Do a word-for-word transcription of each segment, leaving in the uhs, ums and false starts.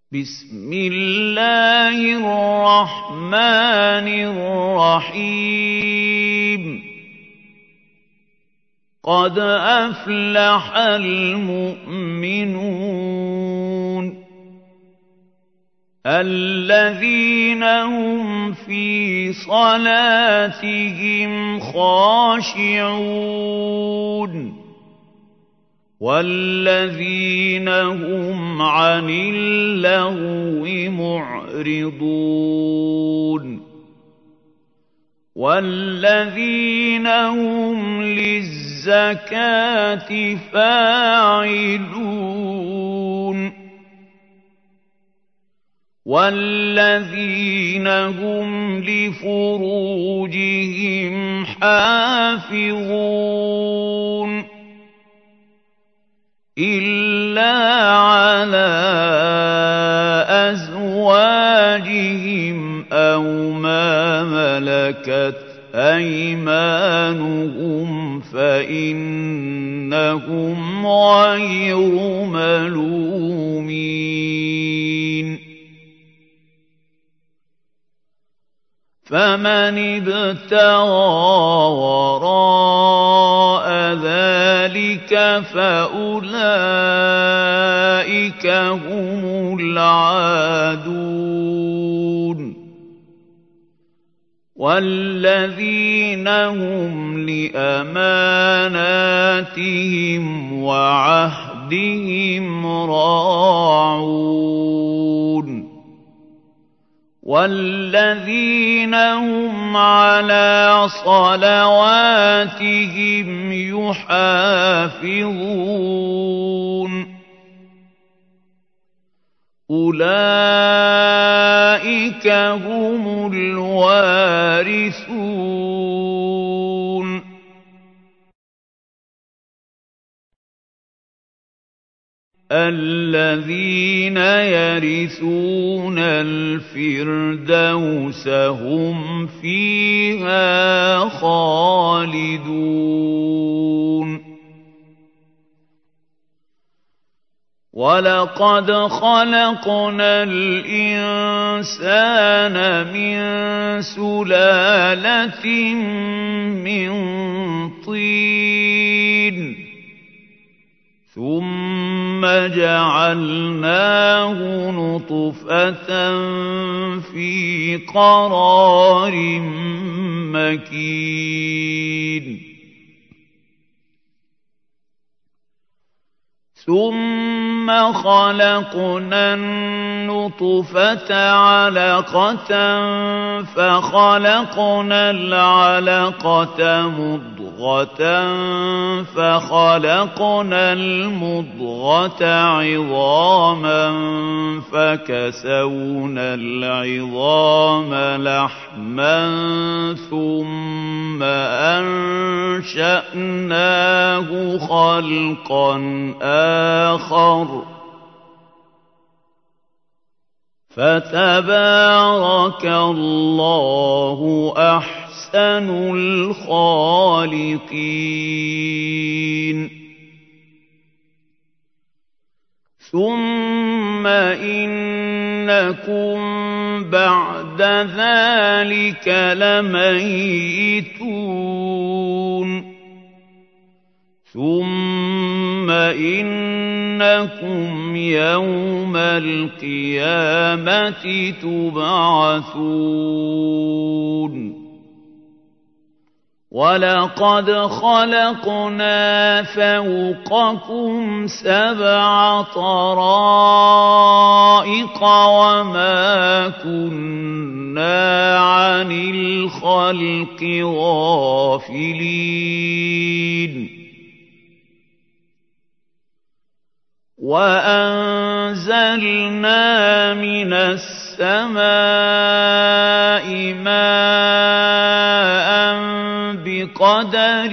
بسم الله الرحمن الرحيم قد أفلح المؤمنون الذين هم في صلاتهم خاشعون والذين هم عن اللغو معرضون والذين هم للزكاة فاعلون والذين هم لفروجهم حافظون إلا على أزواجهم أو ما ملكت أيمانهم فإنهم غير ملومين فمن ابتغى وراء ذلك فأولئك هم العادون والذين هم لأماناتهم وعهدهم راعون والذين هم على صلواتهم يحافظون أولئك هم الوارثون الذين يرثون الفردوس هم فيها خالدون ولقد خلقنا الإنسان من سلالة من طين ثم جعلناه نطفة في قرار مكين ثم خلقنا النطفة علقة فخلقنا العلقة مضغة فخلقنا المضغة عظاما فكسونا العظام لحما ثم أنشأناه خلقا آخر فتبارك الله أحسن الخالقين ثم إنكم بعد ذلك لميتون ثم إنكم يوم القيامة تبعثون ولقد خلقنا فوقكم سبع طرائق وما كنا عن الخلق غافلين وأنزلنا من السماء ماء بقدر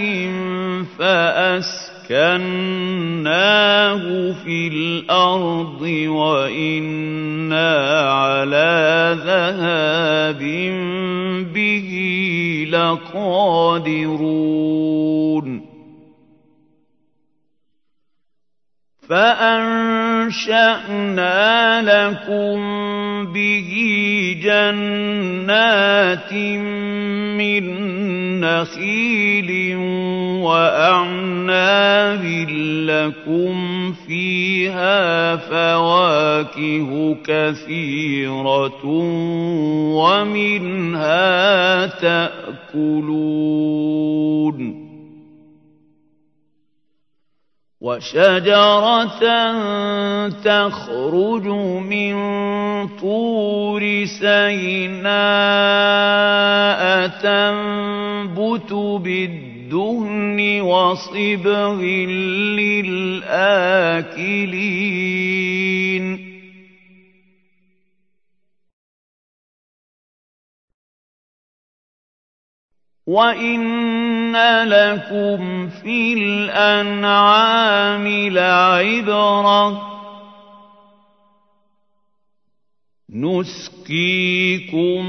فأسكناه في الأرض وإنا على ذهاب به لقادرون فأنشأنا لكم به جنات من نخيل وأعناب لكم فيها فواكه كثيرة ومنها تأكلون وشجرة تخرج من طور سيناء تنبت بالدهن وصبغ للآكلين وَإِنَّ لَكُمْ فِي الْأَنْعَامِ لَعِبْرَةً نُسْقِيكُم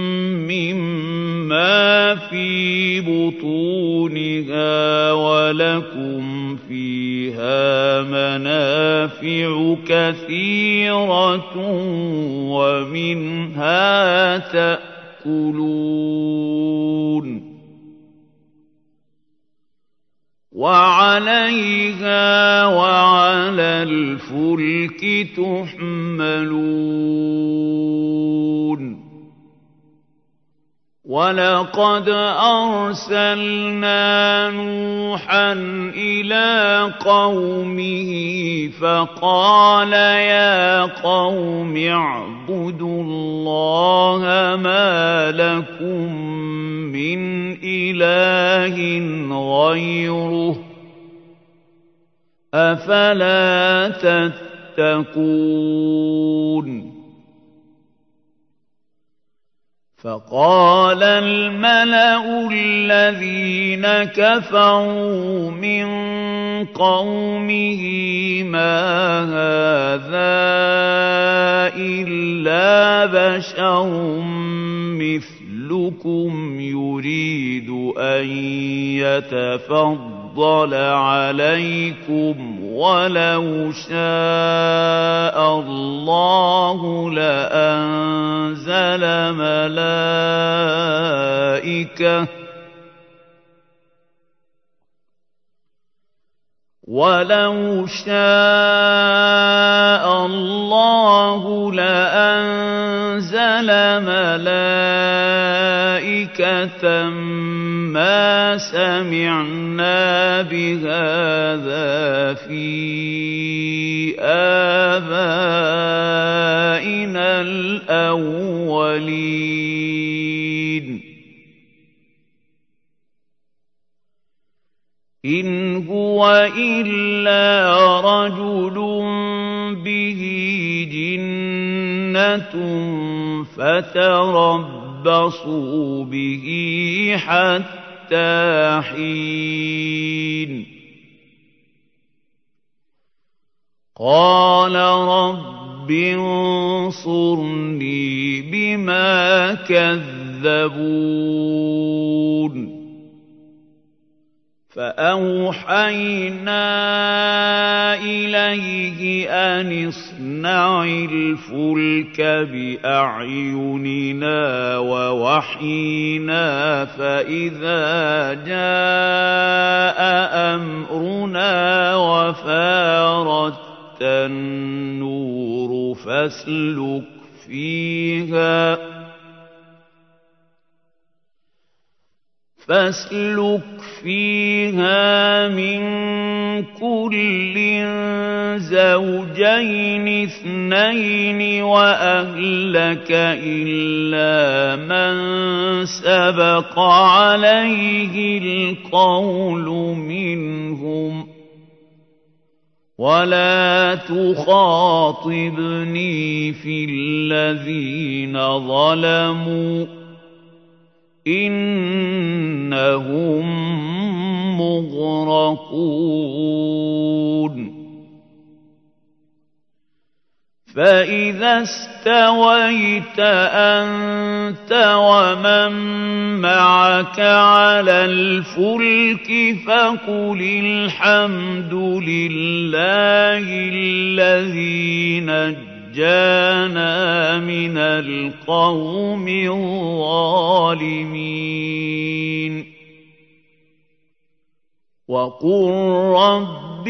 مِّمَّا فِي بُطُونِهَا وَلَكُمْ فِيهَا مَنَافِعُ كَثِيرَةٌ وَمِنْهَا تَأْكُلُونَ وَعَلَيْهَا وَعَلَى الْفُلْكِ تُحْمَلُونَ وَلَقَدْ أَرْسَلْنَا نُوحًا إِلَىٰ قَوْمِهِ فَقَالَ يَا قَوْمِ اعْبُدُوا اللَّهَ مَا لَكُم مِّنْ إِلَٰهٍ غَيْرُهُ أَفَلَا تَتَّقُونَ فَقَالَ الْمَلَأُ الَّذِينَ كَفَرُوا مِن قَوْمِهِ مَا هَٰذَا إِلَّا بَشَرٌ مِّثْلُكُمْ يُرِيدُ أَن يَتَفَضَّلَ عَلَيْكُمْ وَلَوْ شَاءَ اللَّهُ لَأَنزَلَ مَلَائِكَةً وَلَوْ شَاءَ اللَّهُ لَأَنزَلَ مَلَائِكَةً مَّا سَمِعْنَا بِهَٰذَا فِي آبَائِنَا الْأَوَّلِينَ إِنْ هُوَ إِلَّا رَجُلٌ بِهِ جِنَّةٌ فَتَرَبَّصُوا بِهِ حَتَّىٰ حِينٍ قَالَ رَبِّ انصُرْنِي بِمَا كَذَّبُونِ فَأَوْحَيْنَا إِلَيْهِ أَنِ اصْنَعِ الْفُلْكَ بِأَعْيُنِنَا وَوَحْيِنَا فَإِذَا جَاءَ أَمْرُنَا وَفَارَتِ النُّورُ فَاسْلُكْ فِيهَا فاسلك فيها من كل زوجين اثنين وأهلك إلا من سبق عليه القول منهم ولا تخاطبني في الذين ظلموا إنهم مغرقون فإذا استويت أنت ومن معك على الفلك فقل الحمد لله الذي نجانا من القوم الظالمين وقل رب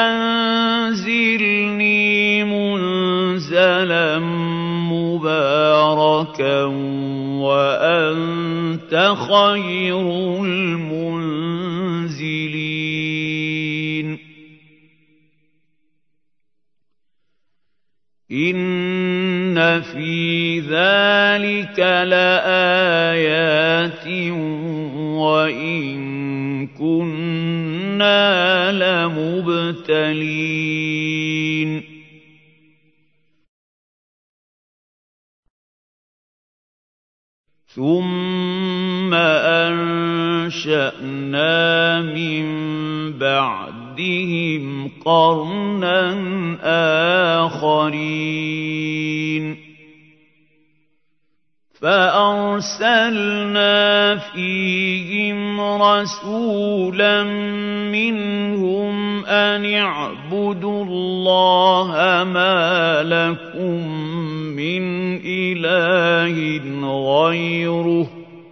أنزلني منزلا مباركا وأنت خير المنزلين إن في ذلك لآيات وإن كنا لمبتلين ثم أنشأنا من بعدهم قرنا آخرين فأرسلنا فيهم رسولا منهم أن اعبدوا الله ما لكم من إله غيره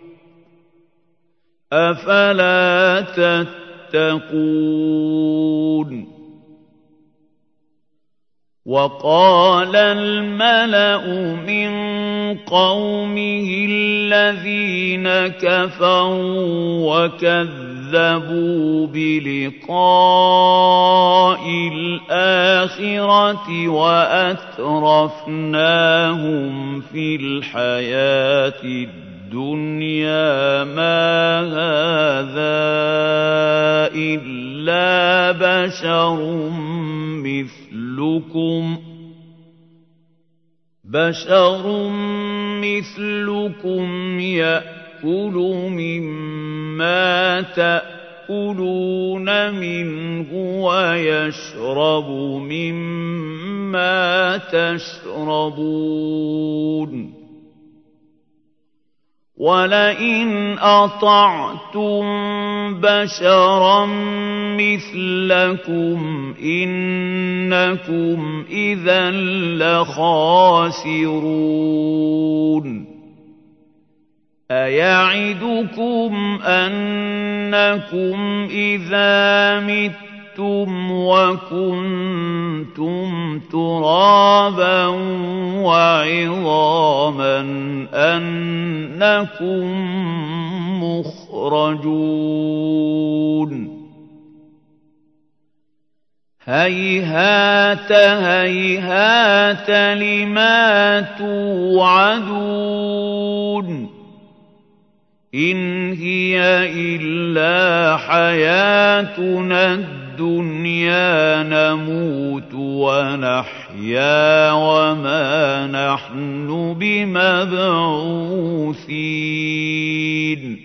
أفلا تتقون وقال الملأ من قومه الذين كفروا وكذبوا بلقاء الآخرة وأترفناهم في الحياة الدنيا ما هذا إلا بشر مثلكم بشر مثلكم يأكل مما تأكلون منه ويشرب مما تشربون ولئن أطعتم بشرا مثلكم إنكم إذا لخاسرون أيعدكم أنكم إذا متم وكنتم ترابا وعظاما أنكم مخرجون هيهات هيهات لما توعدون إن هي إلا حياتنا الدنيا نموت ونحيا وما نحن بمبعوثين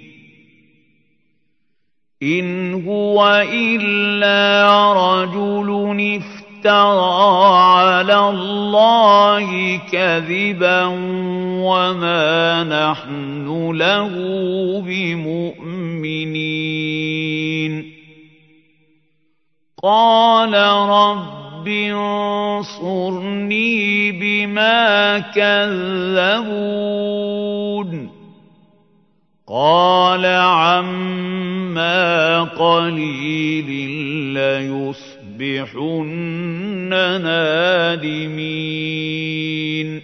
إن هو إلا رجل افترى على الله كذبا وما نحن له بمؤمنين قال رب انصرني بما كذبون قال عما قليل ليصبحن نادمين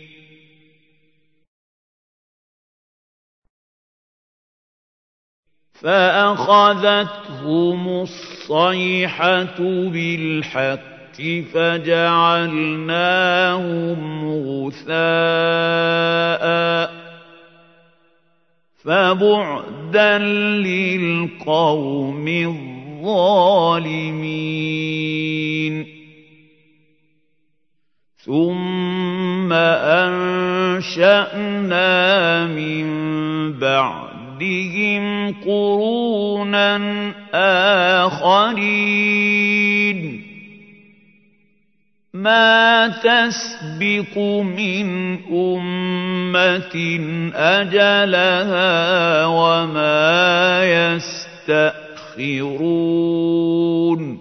فأخذتهم الصيحة بالحق فجعلناهم غثاء فبعدا للقوم الظالمين ثم أنشأنا من بعدهم قرونا آخرين مَا تَسْبِقُ مِنْ أُمَّةٍ أَجَلَهَا وَمَا يَسْتَأْخِرُونَ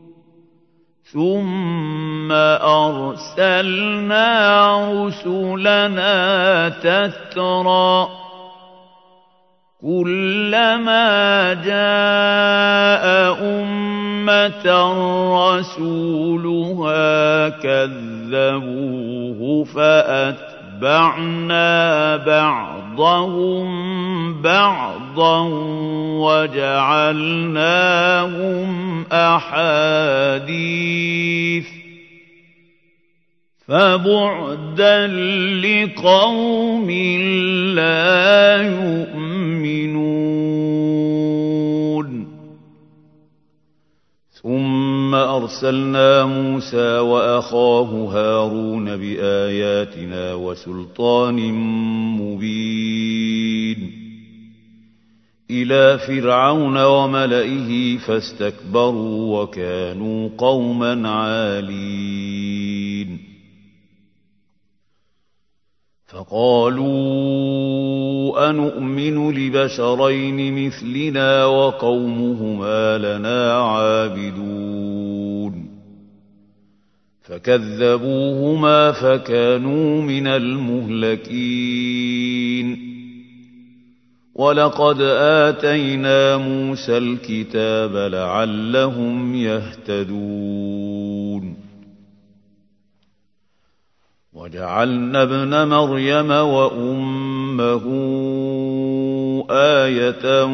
ثُمَّ أَرْسَلْنَا رُسُلَنَا تَتْرَىٰ كُلَّمَا جَاءَ أُمَّةً رَّسُولُهَا كَذَّبُوهُ فَأَتْبَعْنَا بَعْضَهُم بَعْضًا وَجَعَلْنَاهُمْ أَحَادِيثَ فَبُعْدًا لِّقَوْمٍ لَّا يُؤْمِنُونَ ثُمَّ أَرْسَلْنَا مُوسَىٰ وَأَخَاهُ هَارُونَ بِآيَاتِنَا وَسُلْطَانٍ مُّبِينٍ إِلَىٰ فِرْعَوْنَ وَمَلَئِهِ فَاسْتَكْبَرُوا وَكَانُوا قَوْمًا عَالِينَ فَقَالُوا أَنُؤْمِنُ لِبَشَرَيْنِ مِثْلِنَا وَقَوْمُهُمَا لَنَا عَابِدُونَ فَكَذَّبُوهُمَا فَكَانُوا مِنَ الْمُهْلَكِينَ وَلَقَدْ آتَيْنَا مُوسَى الْكِتَابَ لَعَلَّهُمْ يَهْتَدُونَ وَجَعَلْنَا ابْنَ مَرْيَمَ وَأُمَّهُ آيَةً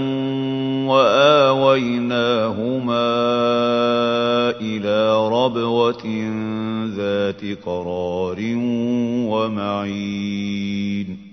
وَآوَيْنَاهُمَا إِلَىٰ رَبْوَةٍ ذَاتِ قَرَارٍ وَمَعِينٍ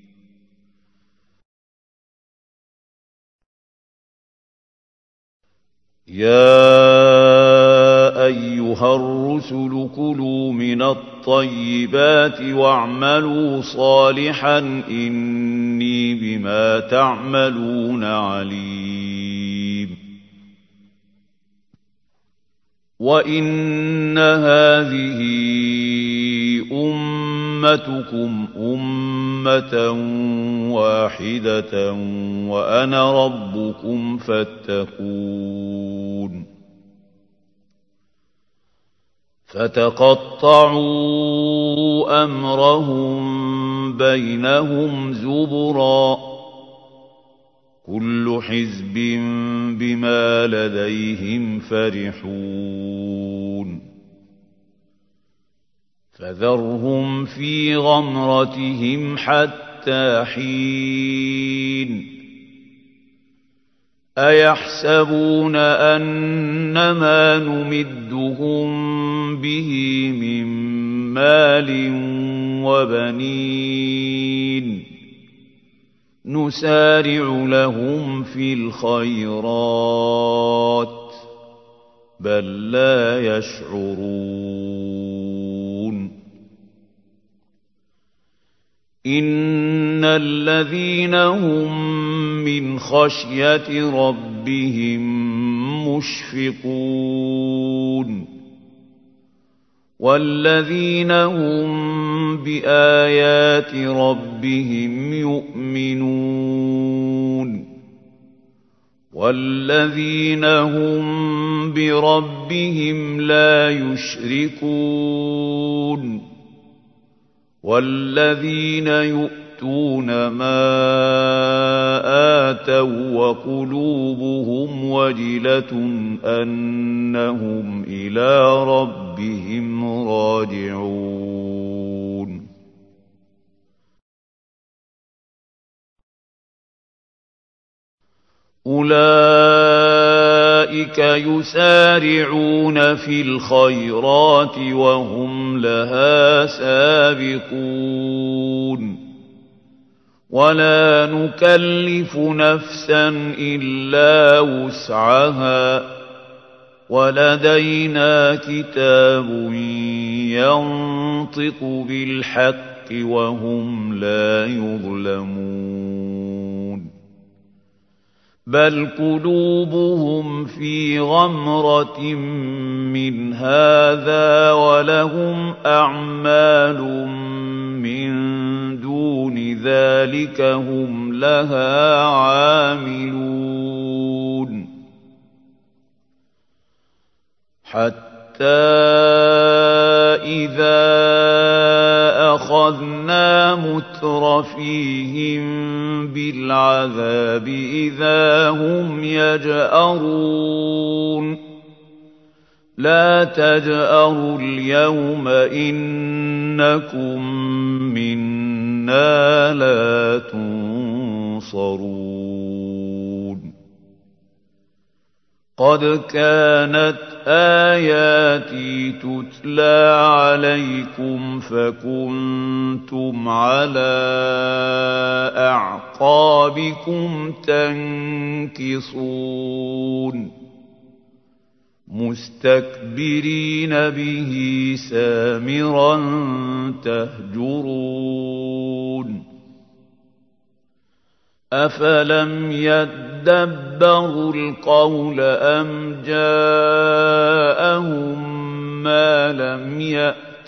يَا أَيُّهَا الرُّسُلُ كُلُوا مِنَ الطَّيِّبَاتِ وَاعْمَلُوا صَالِحًا إِنِّي بِمَا تَعْمَلُونَ عَلِيمٌ وَإِنَّ هَٰذِهِ أُمَّتُكُمْ أُمَّةً وَاحِدَةً وَأَنَا رَبُّكُمْ فَاتَّقُونِ فَتَقَطَّعُوا أَمْرَهُم بَيْنَهُمْ زُبُرًا ۖ كُلُّ حِزْبٍ بِمَا لَدَيْهِمْ فَرِحُونَ فَذَرْهُمْ فِي غَمْرَتِهِمْ حَتَّىٰ حِينٍ أَيَحْسَبُونَ أَنَّمَا نُمِدُّهُم بِهِ مِن مَّالٍ وَبَنِينَ نُسَارِعُ لَهُمْ فِي الْخَيْرَاتِ بَل لَّا يَشْعُرُونَ إِنَّ الَّذِينَ هُم مِّنْ خَشْيَةِ رَبِّهِم مُّشْفِقُونَ وَالَّذِينَ هُم بِآيَاتِ رَبِّهِمْ يُؤْمِنُونَ وَالَّذِينَ هُم بِرَبِّهِمْ لَا يُشْرِكُونَ وَالَّذِينَ يُؤْتُونَ مَا آتَوا وَقُلُوبُهُمْ وَجِلَةٌ أَنَّهُمْ إِلَىٰ رَبِّهِمْ راجعون أُولَٰئِكَ يُسَارِعُونَ فِي الْخَيْرَاتِ وَهُمْ لَهَا سَابِقُونَ وَلَا نُكَلِّفُ نَفْسًا إِلَّا وُسْعَهَا وَلَدَيْنَا كِتَابٌ يَنطِقُ بِالْحَقِّ وَهُمْ لَا يُظْلَمُونَ بل قلوبهم في غمرة من هذا ولهم أعمال من دون ذلك هم لها عاملون حتى إذا أخذنا مترفيهم بالعذاب إذا هم يجأرون لا تجأروا اليوم إنكم منا لا تنصرون قد كانت آياتي تتلى عليكم فكنتم على أعقابكم تنكصون مستكبرين به سامرا تهجرون أفلم يدبروا القول أم جاءهم ما لم يأت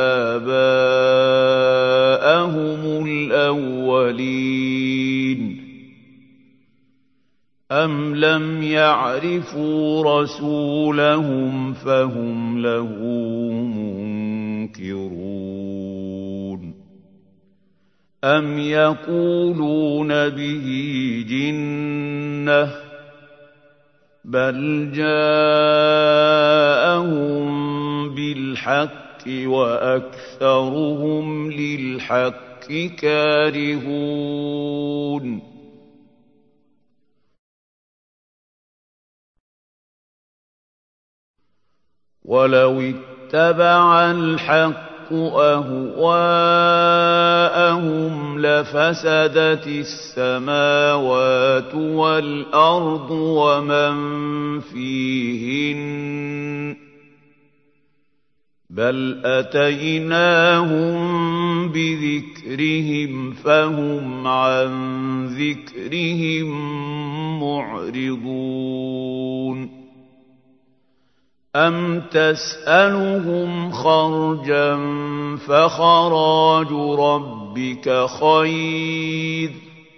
آباءهم الأولين أم لم يعرفوا رسولهم فهم له منكرون أم يقولون به جنة بل جاءهم بالحق وأكثرهم للحق كارهون ولو اتبع الحق أهواءهم لفسدت السماوات والأرض ومن فيهن بل أتيناهم بذكرهم فهم عن ذكرهم معرضون أم تسألهم خرجا فخراج ربك خير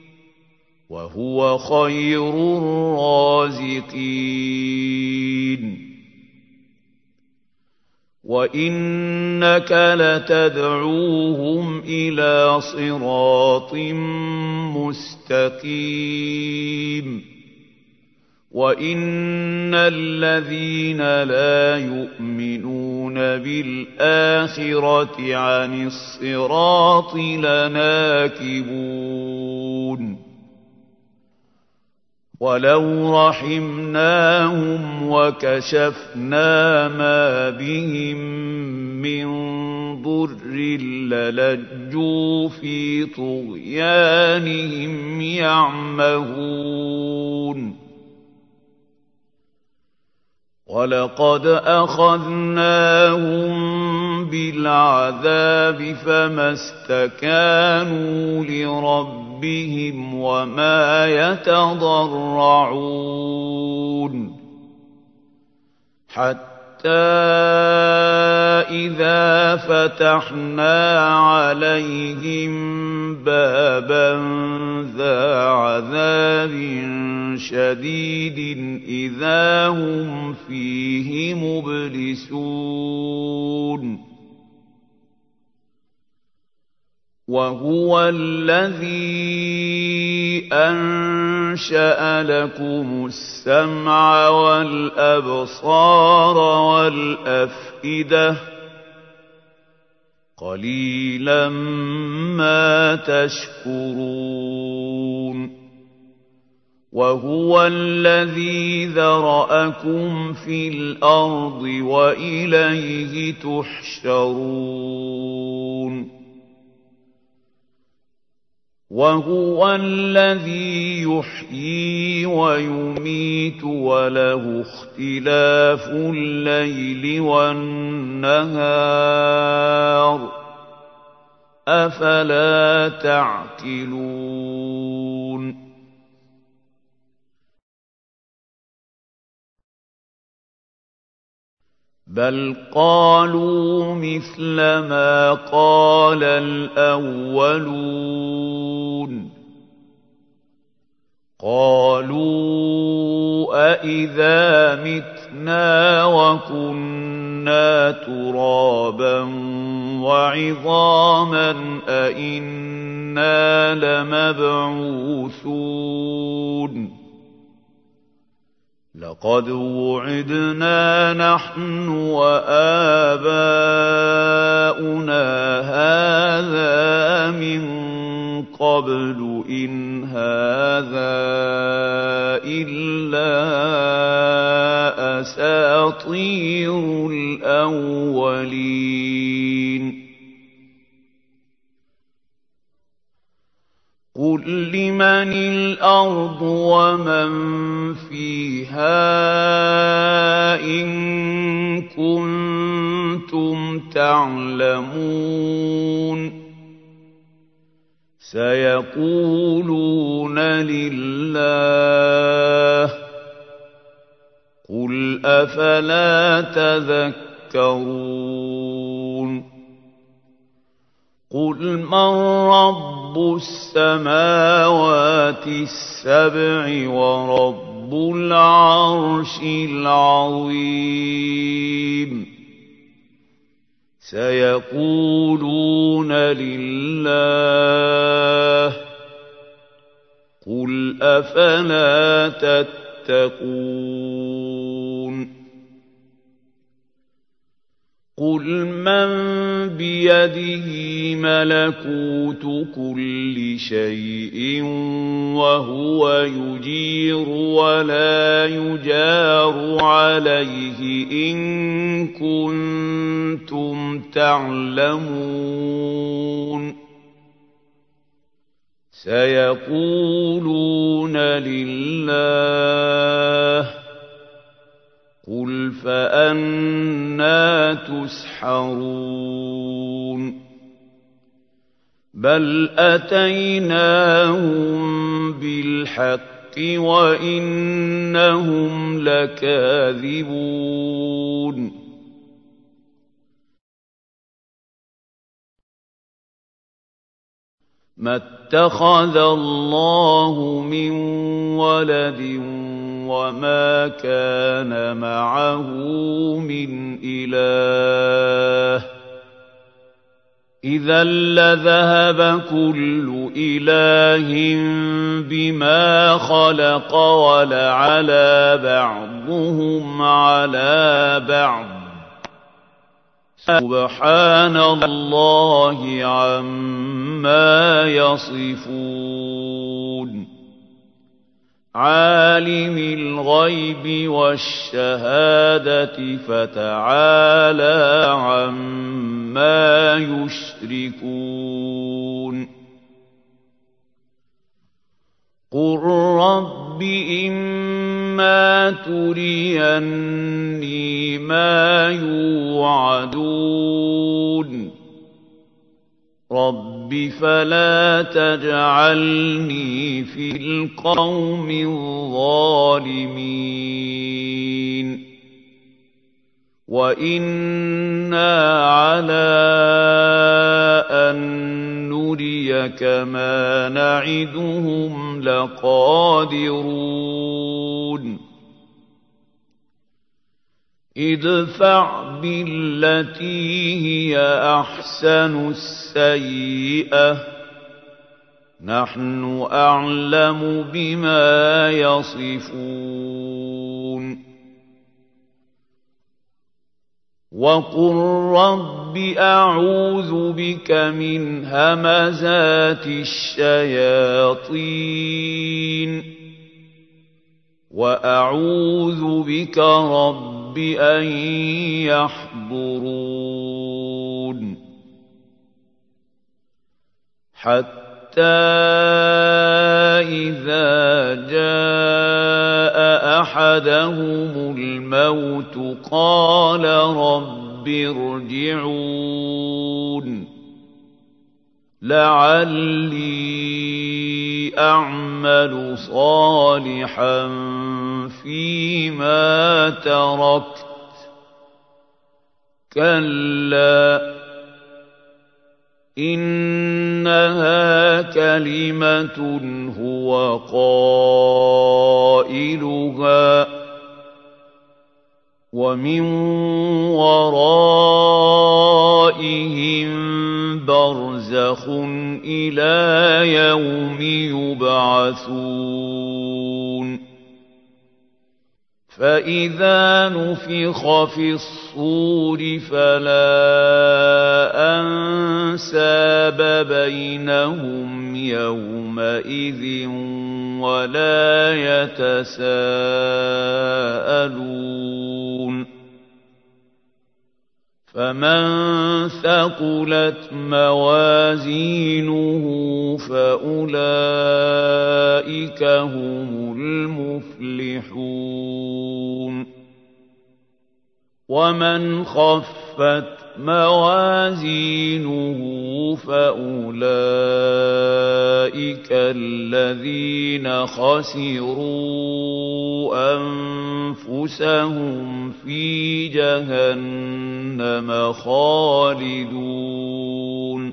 وهو خير الرازقين وإنك لتدعوهم إلى صراط مستقيم وَإِنَّ الَّذِينَ لَا يُؤْمِنُونَ بِالْآخِرَةِ عَنِ الصِّرَاطِ لَنَاكِبُونَ وَلَوْ رَحِمْنَاهُمْ وَكَشَفْنَا مَا بِهِم مِّن ضُرٍّ لَّلَجُّوا فِي طُغْيَانِهِمْ يَعْمَهُونَ وَلَقَدْ أَخَذْنَاهُم بِالْعَذَابِ فَمَا اسْتَكَانُوا لِرَبِّهِمْ وَمَا يَتَضَرَّعُونَ حَتَّى إِذَا فَتَحْنَا عَلَيْهِم بَابًا ذَا عَذَابٍ شَدِيدٍ إِذَا هُمْ فِيهِ مُبْلِسُونَ وَهُوَ الَّذِي أَنشَأَ لَكُمُ السَّمْعَ وَالْأَبْصَارَ وَالْأَفْئِدَةَ قَلِيلًا مَا تَشْكُرُونَ وَهُوَ الَّذِي ذَرَأَكُمْ فِي الْأَرْضِ وَإِلَيْهِ تُحْشَرُونَ وَهُوَ الَّذِي يُحْيِي وَيُمِيتُ وَلَهُ اخْتِلَافُ اللَّيْلِ وَالنَّهَارِ أَفَلَا تَعْقِلُونَ بل قالوا مثل ما قال الأولون قالوا أإذا متنا وكنا ترابا وعظاما أإنا لمبعوثون لقد وعدنا نحن وآباؤنا هذا من قبل إن هذا إلا أساطير الأولين قل لمن الأرض ومن فيها إن كنتم تعلمون سيقولون لله قل أفلا تذكرون قل من رب السماوات السبع ورب العرش العظيم سيقولون لله قل أفلا تتقون قل من بيده ملكوت كل شيء وهو يجير ولا يجار عليه إن كنتم تعلمون سيقولون لله قل فأنى تسحرون بل أتيناهم بالحق وإنهم لكاذبون ما اتخذ الله من ولد وما كان معه من إله إذا لذهب كل إله بما خلق ولعلى بعضهم على بعض سبحان الله عما يصفون عالم الغيب والشهادة فتعالى عما يشركون قل رب إما تريني ما يوعدون رب فلا تجعلني في القوم الظالمين وإنا على أن نريك ما نعدهم لقادرون ادفع بالتي هي أحسن السيئة نحن أعلم بما يصفون وقل رب أعوذ بك من همزات الشياطين وأعوذ بك رب أن يحضرون حتى إذا جاء أحدهم الموت قال رب ارجعون لعلي أعمل صالحا فيما تركت كَلَّا إِنَّهَا كَلِمَةٌ هُوَ قَائِلُهَا وَمِن وَرَائِهِم بَرْزَخٌ إِلَىٰ يَوْمِ يُبْعَثُونَ فَإِذَا نُفِخَ فِي الصُّورِ فَلَا أَنسَابَ بَيْنَهُمْ يَوْمَئِذٍ وَلَا يَتَسَاءَلُونَ فَمَن ثَقُلَتْ مَوَازِينُهُ فَأُولَٰئِكَ هُمُ الْمُفْلِحُونَ وَمَنْ خَفَّتْ مَوَازِينُهُ فَأُولَٰئِكَ الَّذِينَ خَسِرُوا أَنفُسَهُمْ فِي جَهَنَّمَ خَالِدُونَ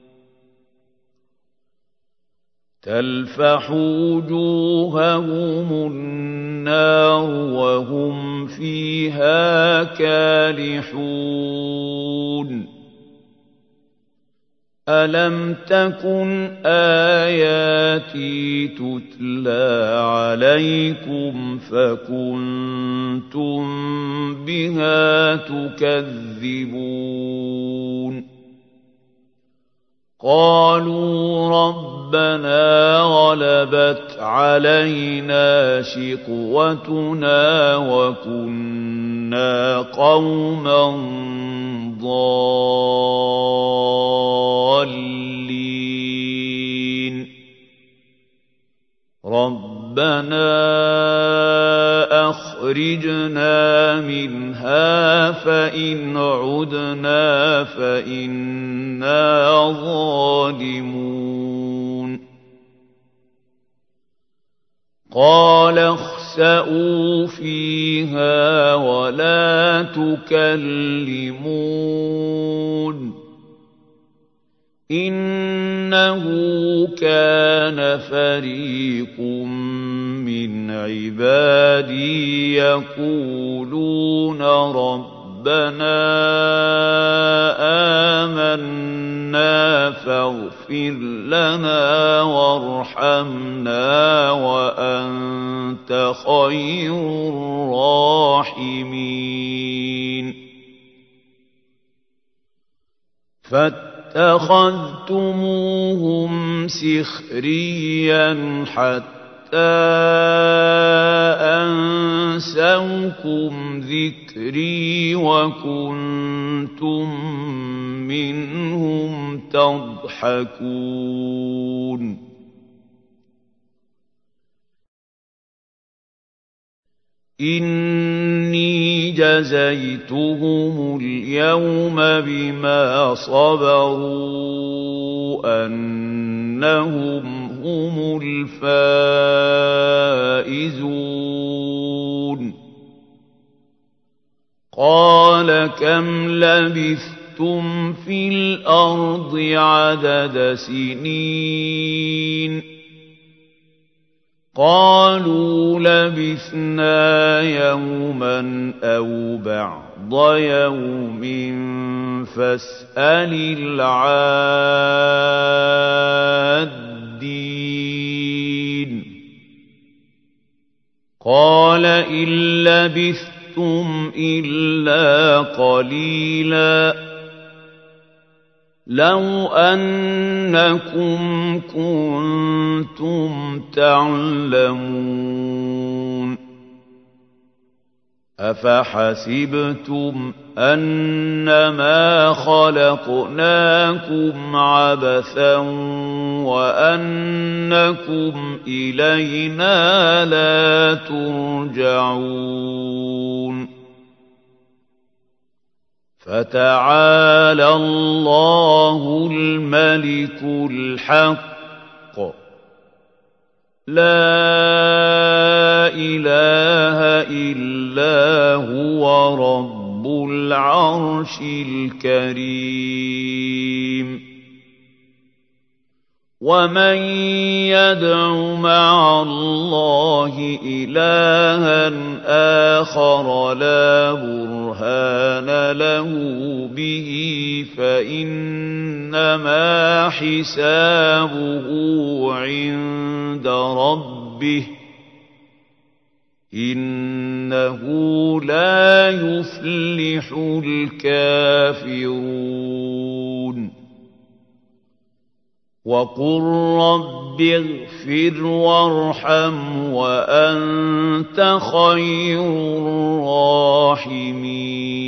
تَلْفَحُ وُجُوهَهُمُ النَّارُ وَهُمْ فِيهَا كَالِحُونَ أَلَمْ تَكُنْ آيَاتِي تُتْلَىٰ عَلَيْكُمْ فَكُنتُم بِهَا تُكَذِّبُونَ قَالُوا رَبَّنَا غَلَبَتْ عَلَيْنَا شِقْوَتُنَا وَكُنَّا قَوْمًا ضَالِّينَ رَبَّنَا أَخْرِجْنَا مِنْهَا فَإِنْ عُدْنَا فَإِنَّا ظَالِمُونَ قَالَ اخْسَئُوا فِيهَا وَلَا تُكَلِّمُونِ إِنَّهُ كَانَ فَرِيقٌ مِّنْ عِبَادِي يَقُولُونَ رَبَّنَا آمَنَّا فَاغْفِرْ لَنَا وَارْحَمْنَا وَأَنتَ خَيْرُ الرَّاحِمِينَ فَاتَّخَذْتُمُوهُمْ سِخْرِيًّا حَتَّىٰ أَنسَوْكُمْ ذِكْرِي وَكُنتُم مِّنْهُمْ تَضْحَكُونَ إِنِّي جَزَيْتُهُمُ الْيَوْمَ بِمَا صَبَرُوا أَنَّهُمْ هُمُ الْفَائِزُونَ قَالَ كَمْ لَبِثْتُمْ فِي الْأَرْضِ عَدَدَ سِنِينَ قَالُوا لَبِثْنَا يَوْمًا أَوْ بَعْضَ يَوْمٍ فَاسْأَلِ الْعَادِّينَ قَالَ إِن لَّبِثْتُمْ إِلَّا قَلِيلًا لَوْ أَنَّكُمْ كُنتُمْ تَعْلَمُونَ أَفَحَسِبْتُمْ أَنَّمَا خَلَقْنَاكُمْ عَبَثًا وَأَنَّكُمْ إِلَيْنَا لَا تُرْجَعُونَ فَتَعَالَى اللَّهُ الْمَلِكُ الْحَقُّ لَا إِلَٰهَ إِلَّا هُوَ رَبُّ رب العرش الكريم ومن يدع مع الله إلها آخر لا برهان له به فإنما حسابه عند ربه إنه لا يفلح الكافرون وقل رب اغفر وارحم وأنت خير الراحمين